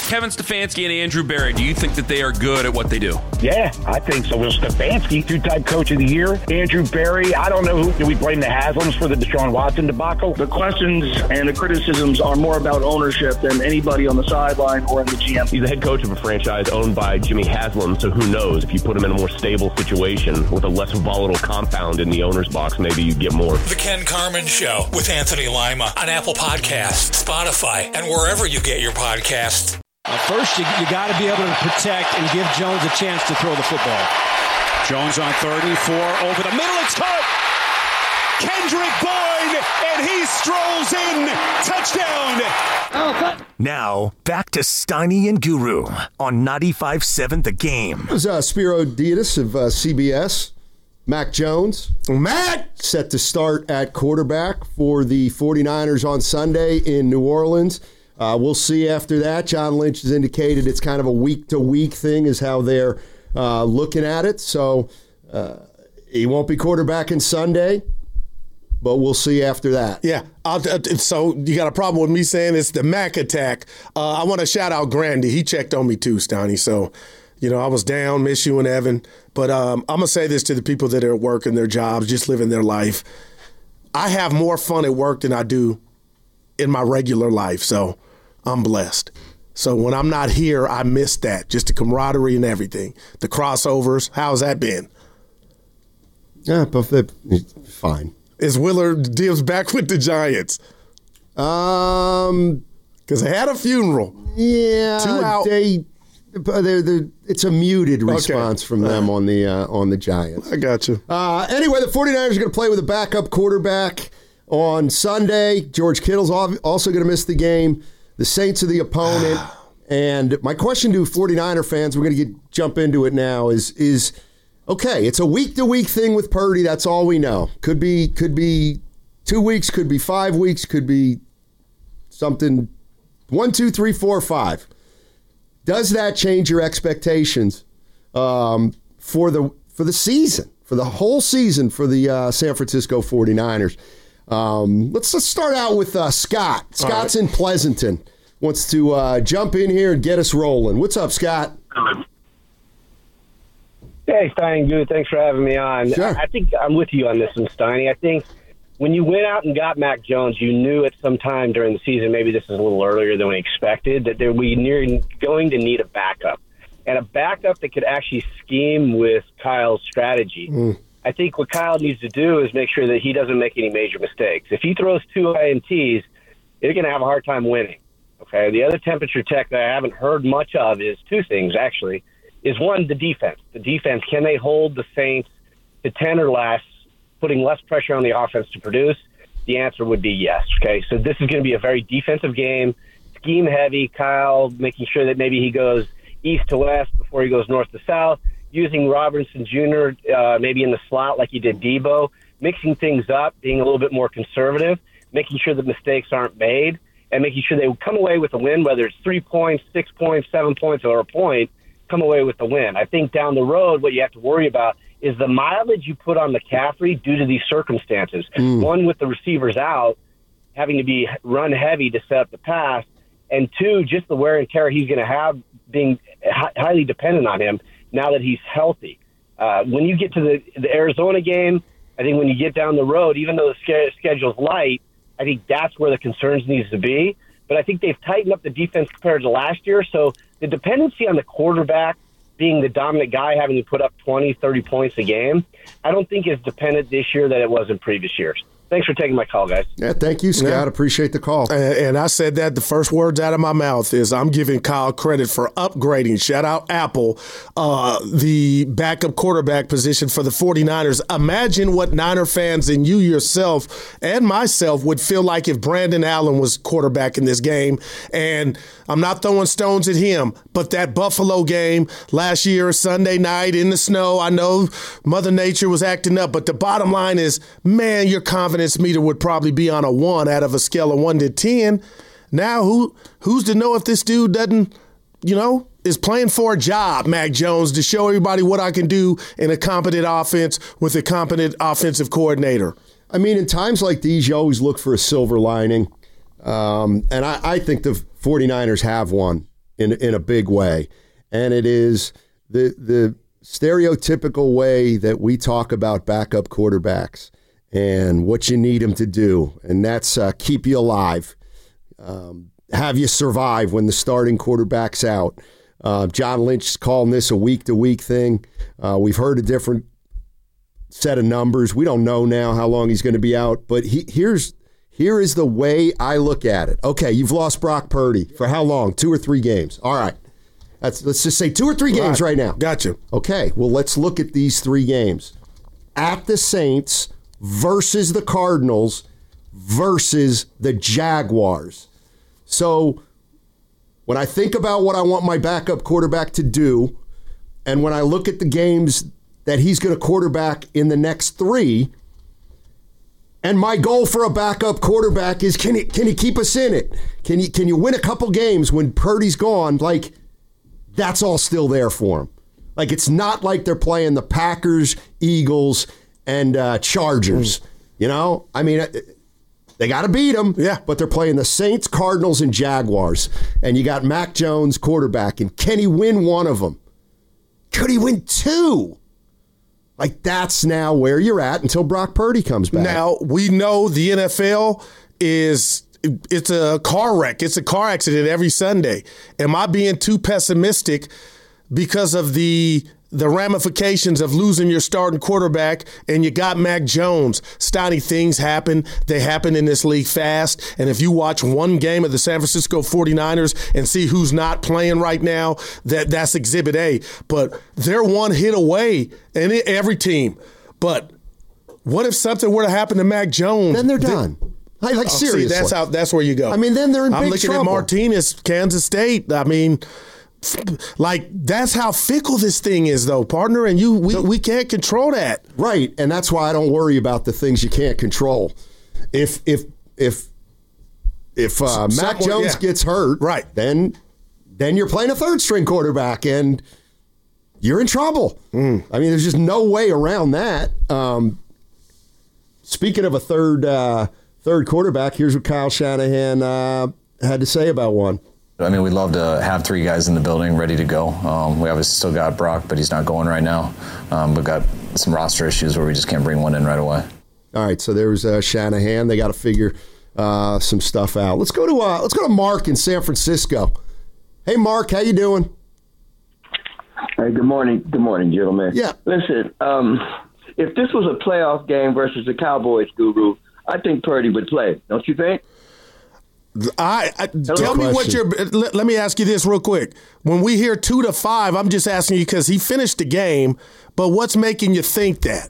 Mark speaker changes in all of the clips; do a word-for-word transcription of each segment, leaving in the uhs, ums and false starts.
Speaker 1: Kevin Stefanski and Andrew Berry, do you think that they are good at what they do?
Speaker 2: Yeah, I think so. Will Stefanski, two-time coach of the year. Andrew Berry, I don't know who. Do we blame the Haslams for the Deshaun Watson debacle?
Speaker 3: The questions and the criticisms are more about ownership than anybody on the sideline or in the G M.
Speaker 4: He's the head coach of a franchise owned by Jimmy Haslam, so who knows? If you put him in a more stable situation with a less volatile compound in the owner's box, maybe you get more.
Speaker 5: The Ken Carman Show with Anthony Lima on Apple Podcasts, Spotify, and wherever you get your podcasts.
Speaker 6: Uh, first, you, you got to be able to protect and give Jones a chance to throw the football.
Speaker 7: Jones on third and four, over the middle, it's caught! Kendrick Bourne, and he strolls in. Touchdown!
Speaker 8: Oh, now, back to Steiny and Guru on ninety-five seven The Game.
Speaker 9: It was uh, Spiro Dietis of uh, C B S. Mac Jones. Mac! Set to start at quarterback for the 49ers on Sunday in New Orleans. Uh, we'll see after that. John Lynch has indicated it's kind of a week-to-week thing is how they're uh, looking at it. So uh, he won't be quarterbacking Sunday, but we'll see after that.
Speaker 10: Yeah. I'll, so you got a problem with me saying it's the Mac attack. Uh, I want to shout out Grandy. He checked on me too, Stoney. So, you know, I was down, miss you and Evan. But um, I'm going to say this to the people that are working their jobs, just living their life. I have more fun at work than I do in my regular life. So I'm blessed. So when I'm not here, I miss that, just the camaraderie and everything. The crossovers, how's that been?
Speaker 9: Yeah, but fine.
Speaker 10: Is Willard Dibbs back with the Giants?
Speaker 9: Um,
Speaker 10: Because they had a funeral.
Speaker 9: Yeah,
Speaker 10: Two out.
Speaker 9: They, they're, they're, it's a muted response
Speaker 10: okay.
Speaker 9: from them on the uh, on the Giants.
Speaker 10: I got you.
Speaker 9: Uh, anyway, the 49ers are going to play with a backup quarterback on Sunday. George Kittle's also going to miss the game. The Saints are the opponent. And my question to 49er fans, we're going to get jump into it now, is is okay, it's a week-to-week thing with Purdy. That's all we know. Could be could be two weeks, could be five weeks, could be something one, two, three, four, five. Does that change your expectations um, for the for the season, for the whole season for the uh, San Francisco 49ers? Um, let's, let's start out with uh, Scott. Scott's right in Pleasanton. Wants to uh, jump in here and get us rolling. What's up, Scott?
Speaker 11: Hey, Steiny, good. Thanks for having me on.
Speaker 9: Sure.
Speaker 11: I think I'm with you on this one, Steiny. I think when you went out and got Mac Jones, you knew at some time during the season, maybe this is a little earlier than we expected, that there we near going to need a backup. And a backup that could actually scheme with Kyle's strategy. Mm. I think what Kyle needs to do is make sure that he doesn't make any major mistakes. If he throws two I N Ts, you're going to have a hard time winning. Okay. The other temperature check that I haven't heard much of is two things, actually, is one, the defense. The defense, can they hold the Saints to ten or less, putting less pressure on the offense to produce? The answer would be yes. Okay. So this is going to be a very defensive game, scheme heavy. Kyle making sure that maybe he goes east to west before he goes north to south, using Robinson Junior uh, maybe in the slot like he did Debo, mixing things up, being a little bit more conservative, making sure that mistakes aren't made, and making sure they come away with a win, whether it's three points, six points, seven points, or a point, come away with the win. I think down the road, what you have to worry about is the mileage you put on McCaffrey due to these circumstances. Mm. One, with the receivers out, having to be run heavy to set up the pass, and two, just the wear and tear he's going to have being h- highly dependent on him now that he's healthy. Uh, when you get to the, the Arizona game, I think when you get down the road, even though the sch- schedule's light, I think that's where the concerns needs to be. But I think they've tightened up the defense compared to last year. So the dependency on the quarterback being the dominant guy, having to put up twenty, thirty points a game, I don't think is dependent this year that it was in previous years. Thanks for taking my call, guys.
Speaker 9: Yeah, thank you, Scott. Yeah. Appreciate the call.
Speaker 10: And, and I said that the first words out of my mouth is I'm giving Kyle credit for upgrading, shout out Apple, uh, the backup quarterback position for the 49ers. Imagine what Niner fans and you yourself and myself would feel like if Brandon Allen was quarterback in this game. And I'm not throwing stones at him, but that Buffalo game last year, Sunday night in the snow, I know Mother Nature was acting up, but the bottom line is, man, your confidence meter would probably be on a one out of a scale of one to ten. Now, who who's to know if this dude doesn't, you know, is playing for a job, Mac Jones, to show everybody what I can do in a competent offense with a competent offensive coordinator.
Speaker 9: I mean, in times like these, you always look for a silver lining. Um, and I, I think the 49ers have one. in in a big way, and it is the the stereotypical way that we talk about backup quarterbacks and what you need them to do, and that's uh, keep you alive, um, have you survive when the starting quarterback's out. Uh, John Lynch is calling this a week-to-week thing. Uh, we've heard a different set of numbers. We don't know now how long he's going to be out, but he, here's here is the way I look at it. Okay, you've lost Brock Purdy for how long? Two or three games. All right. That's, let's just say two or three games right, right now.
Speaker 10: Gotcha.
Speaker 9: Okay, well, let's look at these three games. At the Saints versus the Cardinals versus the Jaguars. So when I think about what I want my backup quarterback to do, and when I look at the games that he's going to quarterback in the next three, and my goal for a backup quarterback is can he can he keep us in it? Can you can you win a couple games when Purdy's gone? Like, that's all still there for him. Like, it's not like they're playing the Packers, Eagles, and uh, Chargers. You know, I mean, they got to beat them.
Speaker 10: Yeah,
Speaker 9: but they're playing the Saints, Cardinals, and Jaguars, and you got Mac Jones quarterback. And can he win one of them? Could he win two? Like, that's now where you're at until Brock Purdy comes back.
Speaker 10: Now, we know the N F L is it's a car wreck. It's a car accident every Sunday. Am I being too pessimistic because of the the ramifications of losing your starting quarterback and you got Mac Jones? Steiny, things happen. They happen in this league fast. And if you watch one game of the San Francisco forty-niners and see who's not playing right now, that that's Exhibit A. But they're one hit away, and it, every team. But what if something were to happen to Mac Jones?
Speaker 9: Then they're done. I, like,
Speaker 10: oh,
Speaker 9: seriously.
Speaker 10: See, that's how. That's where you go.
Speaker 9: I mean, then they're in
Speaker 10: I'm
Speaker 9: big trouble.
Speaker 10: I'm looking at Martinez, Kansas State. I mean, like, that's how fickle this thing is, though, partner, and you we, we can't control that.
Speaker 9: Right, and that's why I don't worry about the things you can't control. If if if if uh, Mac Jones yeah. gets hurt,
Speaker 10: right,
Speaker 9: then then you're playing a third string quarterback, and you're in trouble. Mm. I mean, there's just no way around that. Um, speaking of a third uh, third quarterback, here's what Kyle Shanahan uh, had to say about one.
Speaker 12: I mean, we'd love to have three guys in the building ready to go. Um, we obviously still got Brock, but he's not going right now. Um, we've got some roster issues where we just can't bring one in right away.
Speaker 9: All right, so there's uh, Shanahan. They got to figure uh, some stuff out. Let's go to uh, let's go to Mark in San Francisco. Hey, Mark, how you doing?
Speaker 13: Hey, good morning. Good morning, gentlemen.
Speaker 9: Yeah.
Speaker 13: Listen, um, if this was a playoff game versus the Cowboys, Guru, I think Purdy would play. Don't you think?
Speaker 10: I, I tell me what you're. Let, let me ask you this real quick. When we hear two to five, I'm just asking you because he finished the game. But what's making you think that?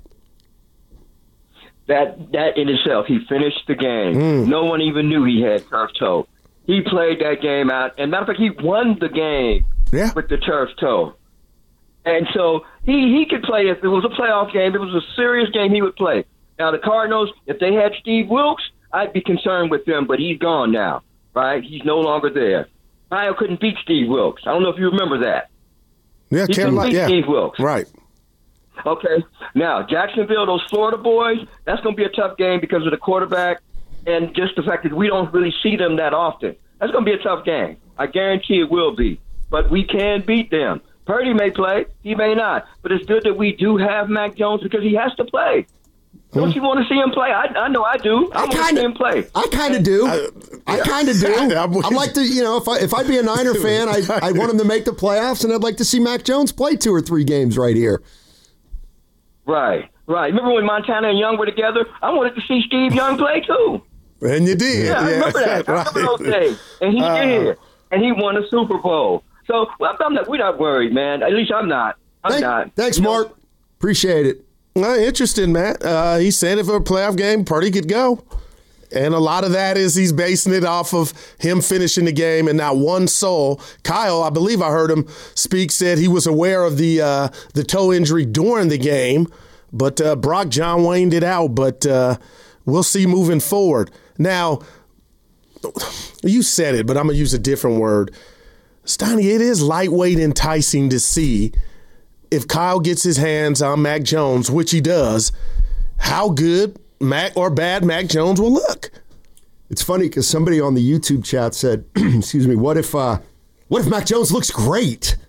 Speaker 13: That that in itself, he finished the game. Mm. No one even knew he had turf toe. He played that game out, and matter of fact, he won the game
Speaker 10: yeah.
Speaker 13: with the turf toe. And so he he could play if it was a playoff game. If it was a serious game, he would play. Now the Cardinals, if they had Steve Wilks, I'd be concerned with them, but he's gone now, right? He's no longer there. Kyle couldn't beat Steve Wilks. I don't know if you remember that.
Speaker 10: Yeah,
Speaker 13: he couldn't beat
Speaker 10: yeah.
Speaker 13: Steve Wilks.
Speaker 10: Right.
Speaker 13: Okay. Now, Jacksonville, those Florida boys, that's going to be a tough game because of the quarterback and just the fact that we don't really see them that often. That's going to be a tough game. I guarantee it will be. But we can beat them. Purdy may play. He may not. But it's good that we do have Mac Jones because he has to play. Don't you want to see him play? I, I know I do. I, I want to see him play.
Speaker 9: I kind of do. I, I kind of do. I'd like to, you know, if, I, if I'd be a Niner fan, I'd, I'd want him to make the playoffs, and I'd like to see Mac Jones play two or three games right here.
Speaker 13: Right, right. Remember when Montana and Young were together? I wanted to see Steve Young play, too.
Speaker 10: And you did.
Speaker 13: Yeah, I remember that. I remember those days. And he uh, did. And he won a Super Bowl. So well, I'm not, we're not worried, man. At least I'm not. I'm
Speaker 9: Thank,
Speaker 13: not.
Speaker 9: Thanks, Mark. Know? Appreciate it.
Speaker 10: Uh, interesting, Matt. Uh, he said if a playoff game, Purdy could go. And a lot of that is he's basing it off of him finishing the game and not one soul. Kyle, I believe I heard him speak, said he was aware of the uh, the toe injury during the game. But uh, Brock John Wayne did out. But uh, we'll see moving forward. Now, you said it, but I'm going to use a different word. Steiny, it is lightweight enticing to see if Kyle gets his hands on Mac Jones, which he does, how good Mac or bad Mac Jones will look.
Speaker 9: It's funny because somebody on the YouTube chat said, excuse me, what if uh, What if Mac Jones looks great?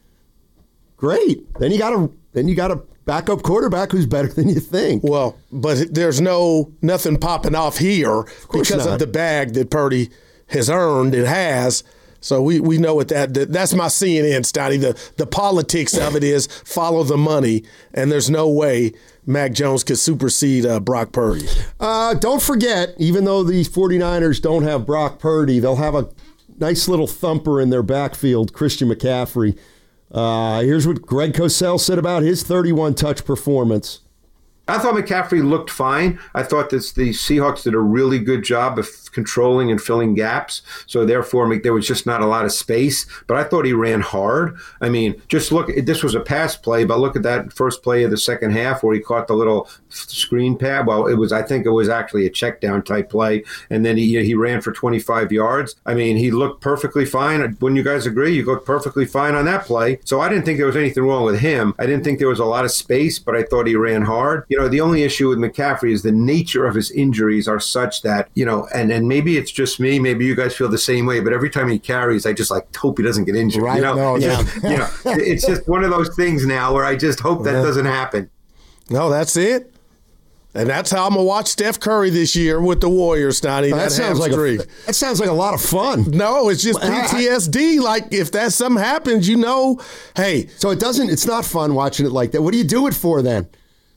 Speaker 9: Great. Then you got a then you got a backup quarterback who's better than you think.
Speaker 10: Well, but there's no nothing popping off here because
Speaker 9: not.
Speaker 10: of the bag that Purdy has earned and has. So we, we know what that, that that's my C N N, Stoney. The the politics of it is follow the money, and there's no way Mac Jones could supersede uh, Brock Purdy.
Speaker 9: Uh, don't forget, even though the 49ers don't have Brock Purdy, they'll have a nice little thumper in their backfield, Christian McCaffrey. Uh, here's what Greg Cosell said about his thirty-one touch performance.
Speaker 14: I thought McCaffrey looked fine. I thought that the Seahawks did a really good job of controlling and filling gaps. So therefore, there was just not a lot of space. But I thought he ran hard. I mean, just look, this was a pass play, but look at that first play of the second half where he caught the little screen pad. Well, it was, I think it was actually a check down type play. And then he he ran for twenty-five yards. I mean, he looked perfectly fine. Wouldn't you guys agree? You looked perfectly fine on that play. So I didn't think there was anything wrong with him. I didn't think there was a lot of space, but I thought he ran hard. You know, the only issue with McCaffrey is the nature of his injuries are such that, you know, and, and maybe it's just me, maybe you guys feel the same way, but every time he carries, I just like hope he doesn't get injured.
Speaker 9: Right,
Speaker 14: you know,
Speaker 9: no,
Speaker 14: it's,
Speaker 9: yeah.
Speaker 14: just, you know it's just one of those things now where I just hope that
Speaker 10: Yeah.
Speaker 14: doesn't happen.
Speaker 10: No, that's it. And that's how I'm going to watch Steph Curry this year with the Warriors, Stoney.
Speaker 9: That,
Speaker 10: That,
Speaker 9: sounds like a,
Speaker 10: hamstring.
Speaker 9: that sounds like a lot of fun.
Speaker 10: No, it's just P T S D. Like, if that something happens, you know, hey.
Speaker 9: So it doesn't, it's not fun watching it like that. What do you do it for then?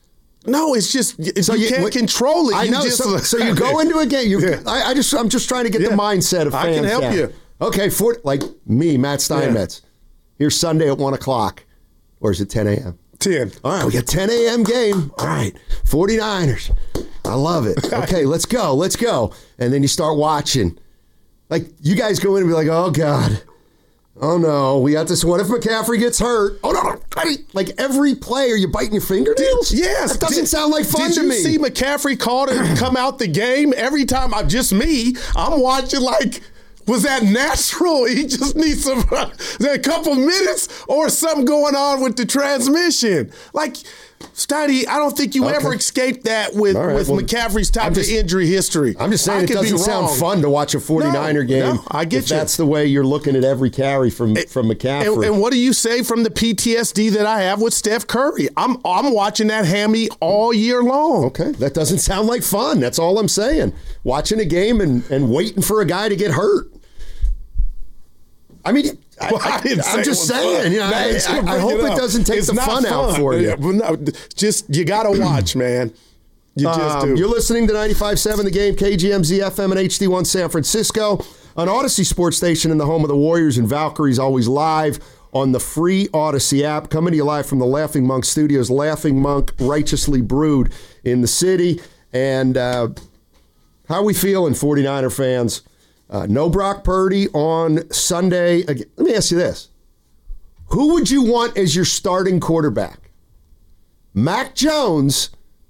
Speaker 10: No, it's just it's,
Speaker 9: So
Speaker 10: you,
Speaker 9: you-
Speaker 10: can't
Speaker 9: what-
Speaker 10: control it.
Speaker 9: I
Speaker 10: You
Speaker 9: know.
Speaker 10: just-
Speaker 9: So, so you go into a game. You,
Speaker 10: Yeah.
Speaker 9: I, I just, I'm just trying to get
Speaker 10: Yeah.
Speaker 9: the mindset of fans.
Speaker 10: I can help
Speaker 9: down.
Speaker 10: you.
Speaker 9: Okay, for like me, Matt Steinmetz. Here's Sunday at one o'clock, or is it ten a.m.?
Speaker 10: ten.
Speaker 9: All right, we got ten a.m. game. All right, 49ers. I love it. Okay, let's go. Let's go. And then you start watching. Like, you guys go in and be like, oh, God. Oh, no. We got this. What if McCaffrey gets hurt? Oh, no, no. Like, every play, are you biting your fingernails?
Speaker 10: Yes.
Speaker 9: That doesn't
Speaker 10: Did-
Speaker 9: sound like fun
Speaker 10: did
Speaker 9: to
Speaker 10: you
Speaker 9: me.
Speaker 10: see McCaffrey called and come out the game? Every time, I just me, I'm watching like, was that natural? He just needs some a couple minutes or something going on with the transmission. Like, Steiny, I don't think you
Speaker 9: Okay.
Speaker 10: ever escaped that with,
Speaker 9: All right,
Speaker 10: with
Speaker 9: well,
Speaker 10: McCaffrey's type
Speaker 9: I'm just-
Speaker 10: of injury history.
Speaker 9: I'm just saying
Speaker 10: I
Speaker 9: it
Speaker 10: could be
Speaker 9: doesn't sound
Speaker 10: wrong.
Speaker 9: fun to watch a 49er
Speaker 10: No,
Speaker 9: game.
Speaker 10: no, I get
Speaker 9: if
Speaker 10: you.
Speaker 9: that's the way you're looking at every carry from, from McCaffrey.
Speaker 10: And, and what do you say from the P T S D that I have with Steph Curry? I'm I'm watching that hammy all year long.
Speaker 9: Okay, that doesn't sound like fun. That's all I'm saying. Watching a game and, and waiting for a guy to get hurt. I mean, I,
Speaker 10: Well, I didn't say
Speaker 9: am
Speaker 10: it
Speaker 9: just
Speaker 10: was
Speaker 9: saying.
Speaker 10: fun.
Speaker 9: You know,
Speaker 10: Now
Speaker 9: I,
Speaker 10: that you
Speaker 9: I, I
Speaker 10: bring
Speaker 9: hope it,
Speaker 10: up,
Speaker 9: doesn't take
Speaker 10: it's
Speaker 9: the
Speaker 10: not
Speaker 9: fun, out for you.
Speaker 10: Yeah, well, no, just you got to watch, man. You just
Speaker 9: Um,
Speaker 10: do.
Speaker 9: You're listening to ninety-five point seven The Game, K G M Z F M and H D one San Francisco, an Odyssey sports station in the home of the Warriors and Valkyries, always live on the free Odyssey app. Coming to you live from the Laughing Monk Studios. Laughing Monk, righteously brewed in the city. And uh, how we feeling, 49er fans? Uh, no Brock Purdy on Sunday. Again, let me ask you this. Who would you want as your starting quarterback? Mac Jones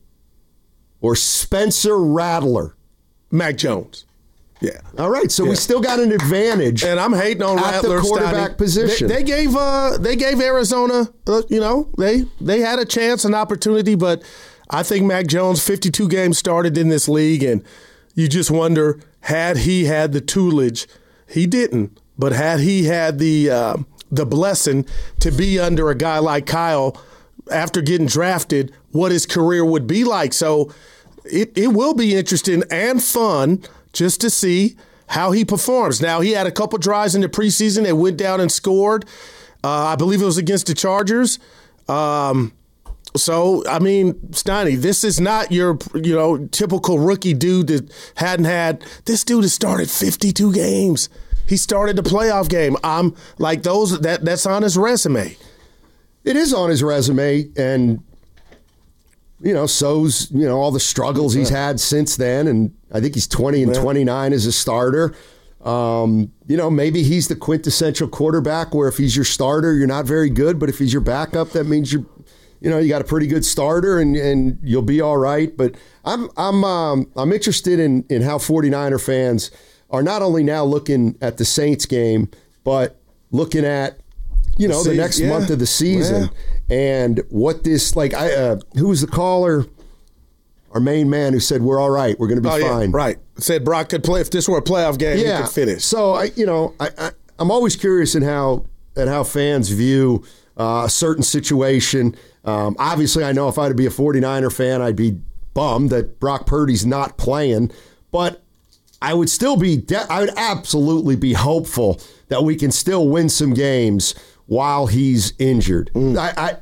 Speaker 9: or Spencer Rattler?
Speaker 10: Mac Jones. Yeah.
Speaker 9: All right, so
Speaker 10: Yeah.
Speaker 9: we still got an advantage.
Speaker 10: And I'm hating on
Speaker 9: at
Speaker 10: Rattler,
Speaker 9: the quarterback
Speaker 10: Steiny.
Speaker 9: position.
Speaker 10: They, they gave uh they gave Arizona uh, you know they they had a chance, an opportunity, but I think Mac Jones fifty-two games started in this league, and you just wonder had he had the tutelage, he didn't, but had he had the uh, the blessing to be under a guy like Kyle after getting drafted, what his career would be like. So it it will be interesting and fun just to see how he performs. Now, he had a couple drives in the preseason that went down and scored. Uh, I believe it was against the Chargers. Um, so, I mean, Steiny, this is not your, you know, typical rookie dude that hadn't had. This dude has started fifty-two games. He started the playoff game. I'm like those that that's on his resume.
Speaker 9: It is on his resume, and you know, so's you know all the struggles he's had since then, and I think he's twenty and twenty-nine as a starter. Um, you know, maybe he's the quintessential quarterback where if he's your starter, you're not very good, but if he's your backup, that means you're, you know, you got a pretty good starter and, and you'll be all right. But I'm I'm um, I'm interested in in how 49er fans are not only now looking at the Saints game, but looking at you know the,
Speaker 10: The
Speaker 9: next
Speaker 10: season, yeah.
Speaker 9: month of the season and what this like. I uh, who was the caller? Our main man who said we're all right, we're going to be
Speaker 10: Oh, yeah,
Speaker 9: fine.
Speaker 10: right. Said Brock could play if this were a playoff game.
Speaker 9: Yeah.
Speaker 10: He could finish.
Speaker 9: So I, you know, I, I I'm always curious in how at how fans view uh, a certain situation. Um, obviously, I know if I had to be a 49er fan, I'd be bummed that Brock Purdy's not playing. But I would still be, de- I would absolutely be hopeful that we can still win some games while he's injured. Mm. I,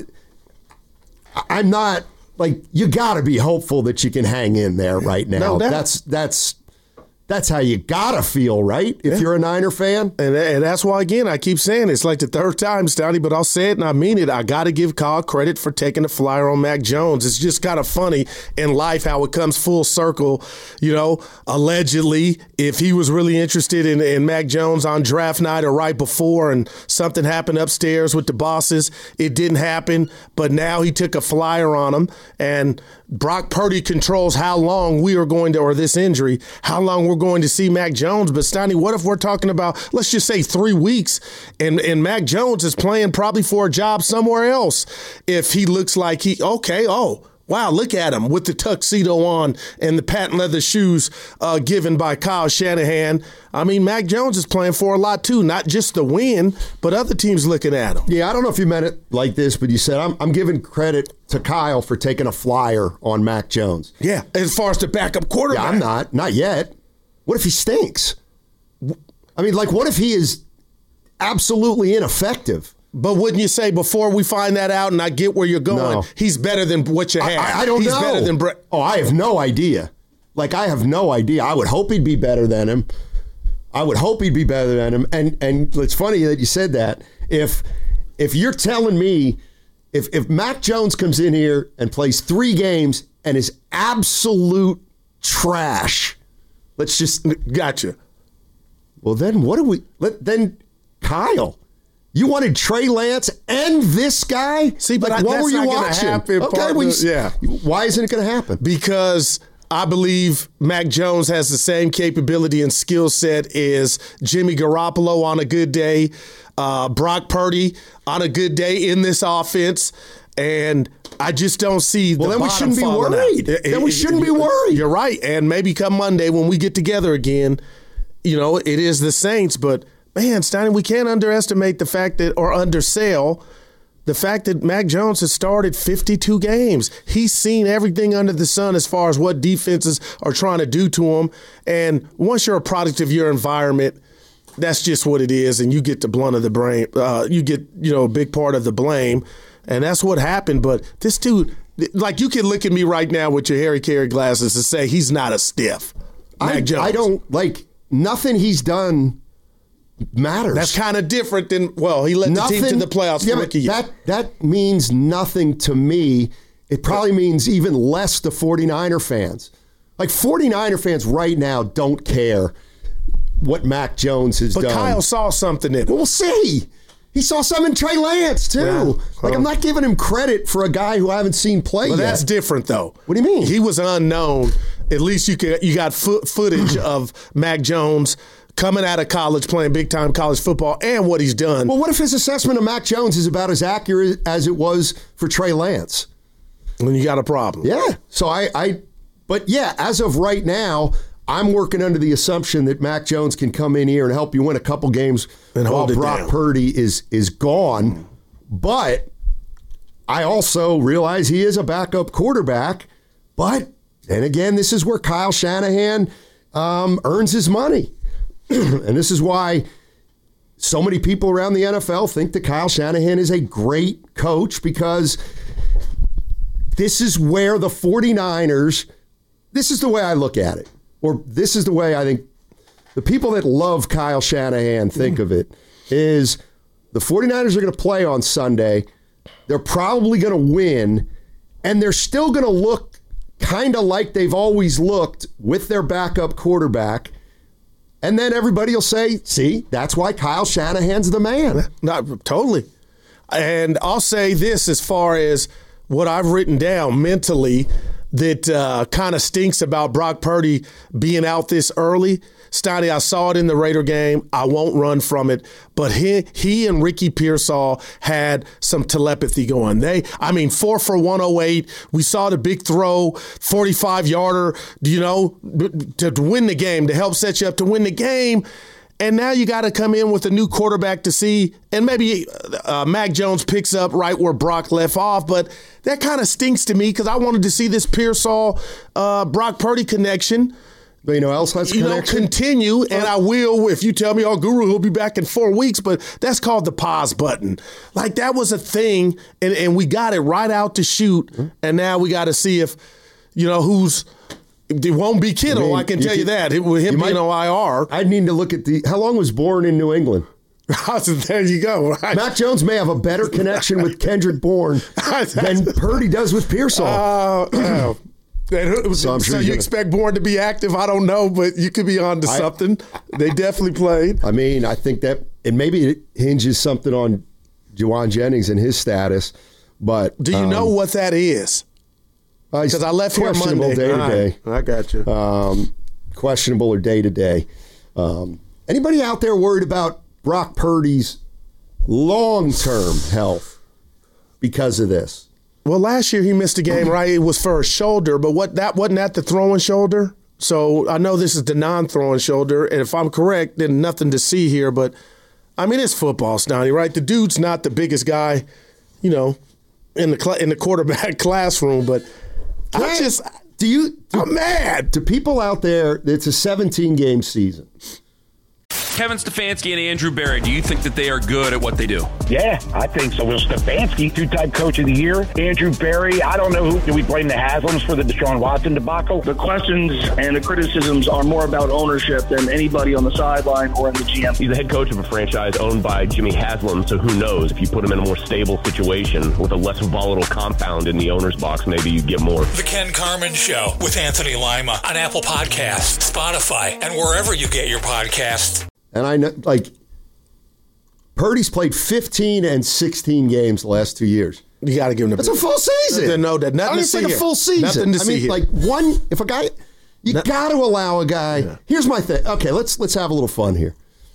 Speaker 9: I, I'm not, like, you got to be hopeful that you can hang in there right now.
Speaker 10: No doubt.
Speaker 9: That's, that's, That's how you gotta feel, right? If yeah. you're a Niner fan.
Speaker 10: And, and that's why, again, I keep saying it's like the third time, Stouty, but I'll say it and I mean it. I got to give Kyle credit for taking the flyer on Mac Jones. It's just kind of funny in life how it comes full circle. You know, allegedly, if he was really interested in, in Mac Jones on draft night or right before and something happened upstairs with the bosses, it didn't happen. But now he took a flyer on him, and Brock Purdy controls how long we are going to, or this injury, how long we're going to see Mac Jones. But Stoney, what if we're talking about, let's just say three weeks, and, and Mac Jones is playing probably for a job somewhere else if he looks like he, okay, oh, wow, look at him with the tuxedo on and the patent leather shoes uh, given by Kyle Shanahan. I mean, Mac Jones is playing for a lot too, not just the win, but other teams looking at him.
Speaker 9: Yeah, I don't know if you meant it like this, but you said, I'm, I'm giving credit to Kyle for taking a flyer on Mac Jones.
Speaker 10: Yeah, as far as the backup quarterback.
Speaker 9: Yeah, I'm not. Not yet. What if he stinks? I mean, like, what if he is absolutely ineffective?
Speaker 10: But wouldn't you say before we find that out, and I get where you're going,
Speaker 9: no.
Speaker 10: he's better than what you have?
Speaker 9: I, I don't
Speaker 10: he's
Speaker 9: know.
Speaker 10: He's better than Brett.
Speaker 9: Oh, I have no idea. Like, I have no idea. I would hope he'd be better than him. I would hope he'd be better than him. And and it's funny that you said that. If if you're telling me, if if Mac Jones comes in here and plays three games and is absolute trash, let's just
Speaker 10: gotcha.
Speaker 9: Well, then what do we? Let then Kyle. You wanted Trey Lance and this guy?
Speaker 10: See, but
Speaker 9: like,
Speaker 10: I,
Speaker 9: what
Speaker 10: that's
Speaker 9: were you
Speaker 10: not
Speaker 9: watching?
Speaker 10: Happen,
Speaker 9: okay, well,
Speaker 10: yeah.
Speaker 9: Why isn't it going to happen?
Speaker 10: Because I believe Mac Jones has the same capability and skill set as Jimmy Garoppolo on a good day, uh, Brock Purdy on a good day in this offense, and I just don't see the
Speaker 9: Well, then we
Speaker 10: bottom
Speaker 9: shouldn't be
Speaker 10: falling
Speaker 9: worried.
Speaker 10: out.
Speaker 9: Then we shouldn't be worried.
Speaker 10: You're right, and maybe come Monday when we get together again, you know, it is the Saints, but man, Stein, we can't underestimate the fact that, or undersell the fact that Mac Jones has started fifty-two games. He's seen everything under the sun as far as what defenses are trying to do to him. And once you're a product of your environment, that's just what it is. And you get the blunt of the brain. Uh, you get, you know, a big part of the blame. And that's what happened. But this dude, like, you can look at me right now with your Harry Carey glasses and say he's not a stiff. Mac
Speaker 9: I,
Speaker 10: Jones.
Speaker 9: I don't, like, nothing he's done matters.
Speaker 10: That's kind of different than, well, he led
Speaker 9: nothing,
Speaker 10: the team to the playoffs
Speaker 9: yeah,
Speaker 10: for rookie year.
Speaker 9: That, that means nothing to me. It probably means even less to 49er fans. Like, 49er fans right now don't care what Mac Jones has
Speaker 10: but
Speaker 9: done.
Speaker 10: But Kyle saw something in it.
Speaker 9: Well, we'll see. He saw some in Trey Lance, too. Yeah. Like, I'm not giving him credit for a guy who I haven't seen play
Speaker 10: but
Speaker 9: yet.
Speaker 10: That's different, though.
Speaker 9: What do you mean?
Speaker 10: He was unknown. At least you could, you got fo- footage of Mac Jones coming out of college, playing big-time college football, and what he's done.
Speaker 9: Well, what if his assessment of Mac Jones is about as accurate as it was for Trey Lance?
Speaker 10: Then you got a problem.
Speaker 9: Yeah. So I, I, but yeah, as of right now, I'm working under the assumption that Mac Jones can come in here and help you win a couple games
Speaker 10: and
Speaker 9: while
Speaker 10: hold it
Speaker 9: Brock
Speaker 10: down.
Speaker 9: Purdy is is gone. But I also realize he is a backup quarterback. But then again, this is where Kyle Shanahan um, earns his money. And this is why so many people around the N F L think that Kyle Shanahan is a great coach, because this is where the 49ers, this is the way I look at it. Or this is the way I think the people that love Kyle Shanahan think mm. of it, is the 49ers are going to play on Sunday. They're probably going to win, and they're still going to look kind of like they've always looked with their backup quarterback. And then everybody will say, see, that's why Kyle Shanahan's the man.
Speaker 10: Not totally. And I'll say this as far as what I've written down mentally that uh, kind of stinks about Brock Purdy being out this early. Stoney, I saw it in the Raider game. I won't run from it. But he he and Ricky Pearsall had some telepathy going. They, I mean, four for one oh eight. We saw the big throw, forty-five yarder, you know, to, to win the game, to help set you up to win the game. And now you got to come in with a new quarterback to see, and maybe uh, Mac Jones picks up right where Brock left off, but that kind of stinks to me because I wanted to see this Pearsall, uh, Brock Purdy connection.
Speaker 9: But you know else has
Speaker 10: you
Speaker 9: connection?
Speaker 10: know, continue, and I will if you tell me, oh, Guru, he'll be back in four weeks, but that's called the pause button. Like, that was a thing, and, and we got it right out to shoot, mm-hmm. and now we got to see if, you know, who's – it won't be Kittle, I, mean, I can you tell could, you that, it, with him being might, on I R.
Speaker 9: I need to look at the – how long was Bourne in New England?
Speaker 10: There you go. Right?
Speaker 9: Mac Jones may have a better connection with Kendrick Bourne than Purdy does with Pearsall.
Speaker 10: Uh, uh, So, so sure you gonna... expect Bourne to be active? I don't know, but you could be on to I, something. They definitely played.
Speaker 9: I mean, I think that, and maybe it hinges something on Juwan Jennings and his status, but.
Speaker 10: Do you um, know what that is? Because I left here Monday.
Speaker 9: Day to day.
Speaker 10: I got you.
Speaker 9: Um, questionable or day to day. Um, anybody out there worried about Brock Purdy's long-term health because of this?
Speaker 10: Well, last year he missed a game, right? It was for a shoulder, but what that wasn't that the throwing shoulder? So I know this is the non-throwing shoulder, and if I'm correct, then nothing to see here. But I mean, it's football, Stoney, right? The dude's not the biggest guy, you know, in the cl- in the quarterback classroom. But
Speaker 9: Can
Speaker 10: I just
Speaker 9: do you? Do,
Speaker 10: I'm mad.
Speaker 9: To people out there, it's a seventeen game season.
Speaker 1: Kevin Stefanski and Andrew Berry, do you think that they are good at what they do?
Speaker 2: Yeah, I think so. Will Stefanski, two-time coach of the year. Andrew Berry, I don't know who. Do we blame the Haslams for the Deshaun Watson debacle?
Speaker 3: The questions and the criticisms are more about ownership than anybody on the sideline or in the G M.
Speaker 4: He's the head coach of a franchise owned by Jimmy Haslam, so who knows? If you put him in a more stable situation with a less volatile compound in the owner's box, maybe you get more.
Speaker 5: The Ken Carman Show with Anthony Lima on Apple Podcasts, Spotify, and wherever you get your podcasts.
Speaker 9: And I know, like, Purdy's played fifteen and sixteen games the last two years.
Speaker 10: You got to give him the
Speaker 9: That's a full season.
Speaker 10: No, that nothing
Speaker 9: I mean,
Speaker 10: to
Speaker 9: it's
Speaker 10: see
Speaker 9: like
Speaker 10: here.
Speaker 9: a full season.
Speaker 10: Nothing to
Speaker 9: I
Speaker 10: see
Speaker 9: mean,
Speaker 10: here.
Speaker 9: like one. If a guy, you
Speaker 10: no.
Speaker 9: got to allow a guy. Yeah. Here's my thing. Okay, let's let's have a little fun here.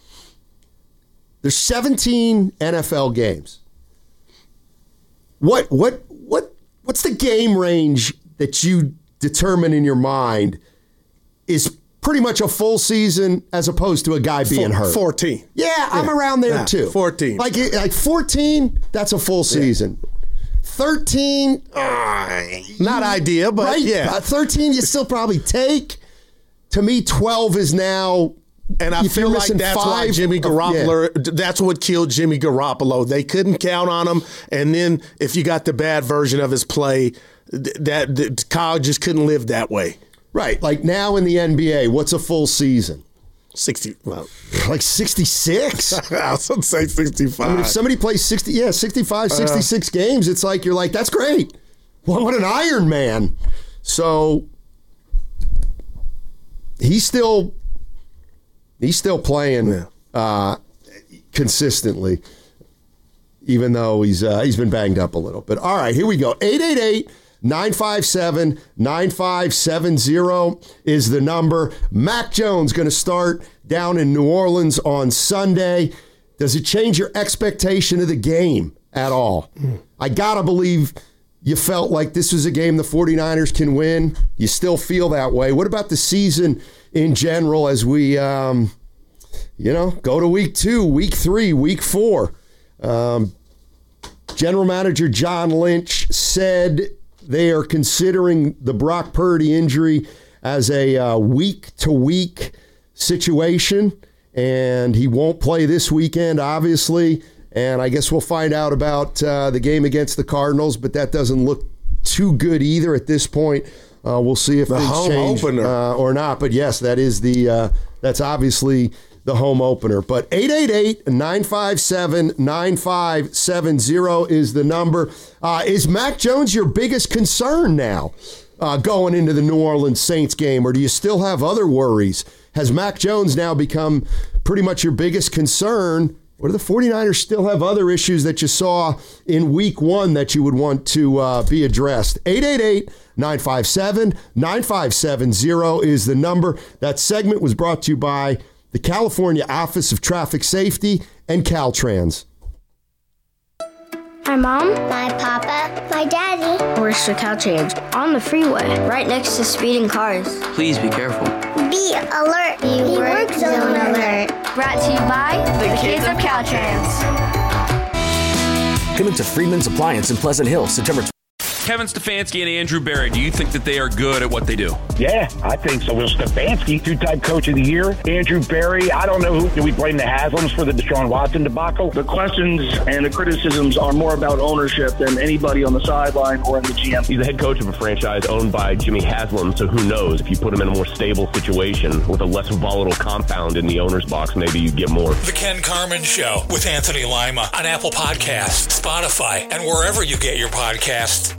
Speaker 9: There's seventeen N F L games. What what what what's the game range that you determine in your mind is pretty much a full season as opposed to a guy being hurt?
Speaker 10: fourteen.
Speaker 9: Yeah, I'm yeah. around there yeah. too.
Speaker 10: fourteen.
Speaker 9: Like like fourteen, that's a full season. Yeah. thirteen, uh,
Speaker 10: not idea, but
Speaker 9: right?
Speaker 10: yeah.
Speaker 9: Uh, thirteen you still probably take. To me, twelve is now.
Speaker 10: And I feel like that's five, why Jimmy Garoppolo, yeah. that's what killed Jimmy Garoppolo. They couldn't count on him. And then if you got the bad version of his play, that, that Kyle just couldn't live that way.
Speaker 9: Right. Like now in the N B A, what's a full season?
Speaker 10: sixty. Well,
Speaker 9: like sixty-six?
Speaker 10: I was going to say sixty-five.
Speaker 9: I mean, if somebody plays sixty, yeah, sixty-five, sixty-six uh, games, it's like you're like, that's great. Well, what an Iron Man. So he's still he's still playing yeah. uh, consistently, even though he's uh, he's been banged up a little. But all right, here we go. eight eight eight nine five seven, nine five seven zero is the number. Mac Jones going to start down in New Orleans on Sunday. Does it change your expectation of the game at all? Mm. I got to believe you felt like this was a game the 49ers can win. You still feel that way. What about the season in general as we, um, you know, go to week two, week three, week four? Um, General Manager John Lynch said they are considering the Brock Purdy injury as a uh, week-to-week situation, and he won't play this weekend, obviously. And I guess we'll find out about uh, the game against the Cardinals, but that doesn't look too good either at this point. Uh, we'll see if
Speaker 10: the
Speaker 9: things
Speaker 10: home
Speaker 9: change
Speaker 10: opener.
Speaker 9: Uh, or not. But yes, that is the uh, that's obviously the home opener. But eight eight eight nine five seven nine five seven zero is the number. Uh, is Mac Jones your biggest concern now uh, going into the New Orleans Saints game, or do you still have other worries? Has Mac Jones now become pretty much your biggest concern, or do the 49ers still have other issues that you saw in week one that you would want to uh, be addressed? eight eight eight nine five seven nine five seven zero is the number. That segment was brought to you by the California Office of Traffic Safety and Caltrans.
Speaker 15: My mom, my papa, my daddy. Where's the Caltrans? On the freeway, right next to speeding cars.
Speaker 16: Please be careful.
Speaker 15: Be alert. Be, be work zone alert. Brought to you by the, the Kids of Caltrans.
Speaker 16: Coming to Freeman's Appliance in Pleasant Hill, September twentieth.
Speaker 1: Kevin Stefanski and Andrew Berry, do you think that they are good at what they do?
Speaker 2: Yeah, I think so. Will Stefanski, two-time coach of the year. Andrew Berry, I don't know who. Do we blame the Haslams for the Deshaun Watson debacle?
Speaker 3: The questions and the criticisms are more about ownership than anybody on the sideline or in the G M.
Speaker 4: He's the head coach of a franchise owned by Jimmy Haslam, so who knows? If you put him in a more stable situation with a less volatile compound in the owner's box, maybe you get more.
Speaker 5: The Ken Carman Show with Anthony Lima on Apple Podcasts, Spotify, and wherever you get your podcasts.